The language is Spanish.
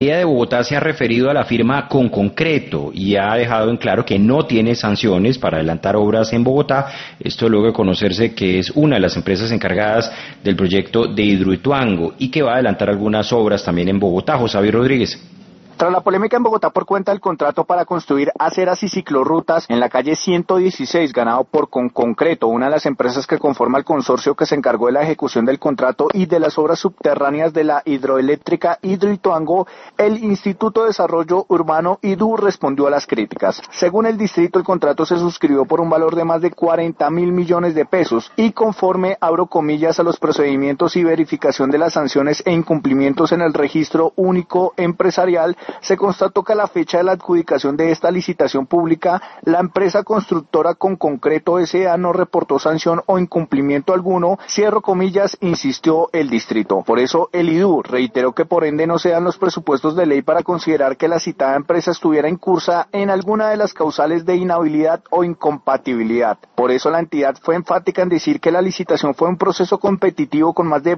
La de Bogotá se ha referido a la firma Conconcreto y ha dejado en claro que no tiene sanciones para adelantar obras en Bogotá, esto luego de conocerse que es una de las empresas encargadas del proyecto de Hidroituango y que va a adelantar algunas obras también en Bogotá. José Javier Rodríguez. Tras la polémica en Bogotá por cuenta del contrato para construir aceras y ciclorrutas en la calle 116 ganado por Conconcreto, una de las empresas que conforma el consorcio que se encargó de la ejecución del contrato y de las obras subterráneas de la hidroeléctrica Hidroituango, el Instituto de Desarrollo Urbano IDU respondió a las críticas. Según el distrito, el contrato se suscribió por un valor de más de 40.000 millones de pesos y conforme, abro comillas, a los procedimientos y verificación de las sanciones e incumplimientos en el registro único empresarial, se constató que a la fecha de la adjudicación de esta licitación pública, la empresa constructora Conconcreto S.A. no reportó sanción o incumplimiento alguno, cierro comillas, insistió el distrito. Por eso, el IDU reiteró que por ende no se dan los presupuestos de ley para considerar que la citada empresa estuviera incursa en alguna de las causales de inhabilidad o incompatibilidad. Por eso la entidad fue enfática en decir que la licitación fue un proceso competitivo con más de